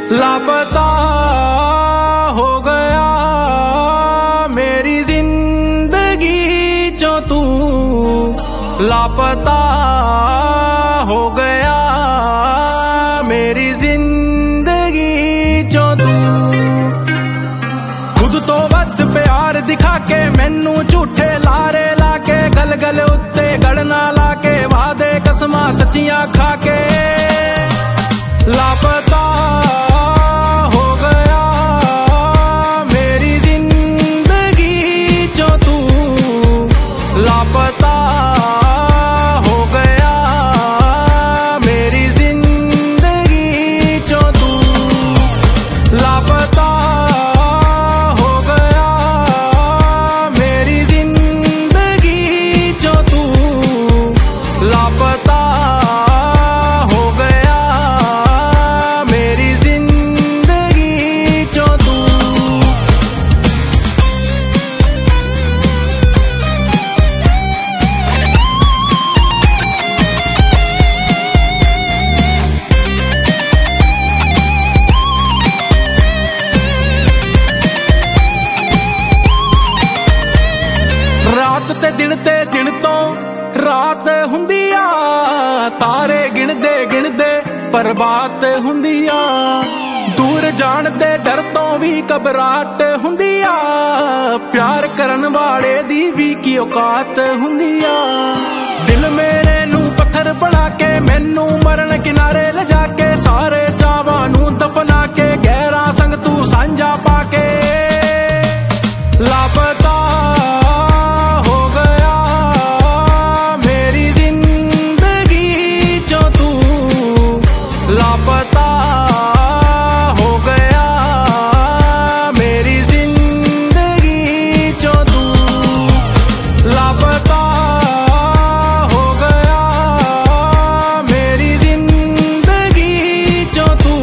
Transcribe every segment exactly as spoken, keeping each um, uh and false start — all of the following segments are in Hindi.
लापता हो गया मेरी जिंदगी जो तू, लापता हो गया मेरी जिंदगी जो तू। खुद तो वध प्यार दिखा के मैनू झूठे लारे लाके, गल गल उत्ते गड़ना लाके, वादे कसमां सच्चियां खा के। लापता हो गया मेरी जिंदगी जो तू, लापता हो गया मेरी जिंदगी जो तू। लापता हो गया मेरी जिंदगी जो तू, लापता हो गया मेरी जिंदगी जो तू। रात ते दिन ते दिन तो रात हुंदी आ, तारे गिणदे गिणदे बर्बाद हुंदी आ। दूर जाण दे डर तो भी घबराहट हुंदी आ, प्यार करन वाले दी भी की औकात हुंदी आ। दिल मेरे नू पत्थर बना के मैनू मरण किनारे ले जाके, सारे चावां नू दफना के गहरा संग तू सांझा पाके। लापता हो गया मेरी जिंदगी जो तू, लापता हो गया मेरी जिंदगी जो तू। लापता हो गया मेरी जिंदगी जो तू,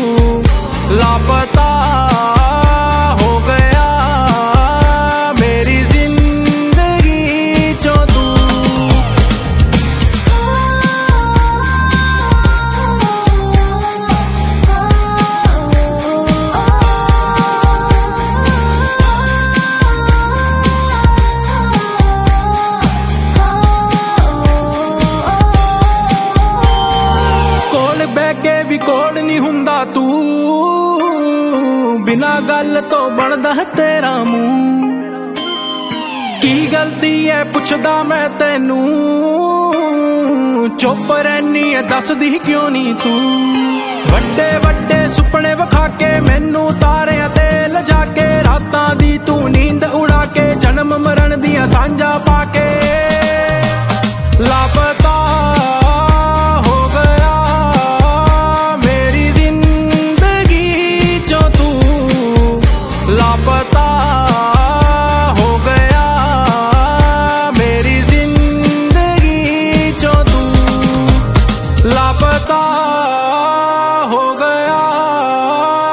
लापता हो गया मेरी जिंदगी जो तू। कोल बह के भी कोल नहीं हुंदा तू, बिना गल तो बनदा है तेरा मुंह। की गलती है पुछदा मैं तैनू, चुप रहनी है दसदी क्यों नहीं तू। वड्डे वड्डे सुपने विखा के मैनू तारियां ते लजा के, रातां दी तू नींद उड़ा के जन्म मरण दियां सांझां पाके। लापता हो गया मेरी जिंदगी जो तू, लापता हो गया मेरी जिंदगी जो तू। लापता हो गया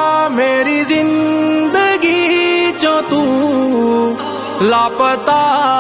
मेरी जिंदगी जो तू, लापता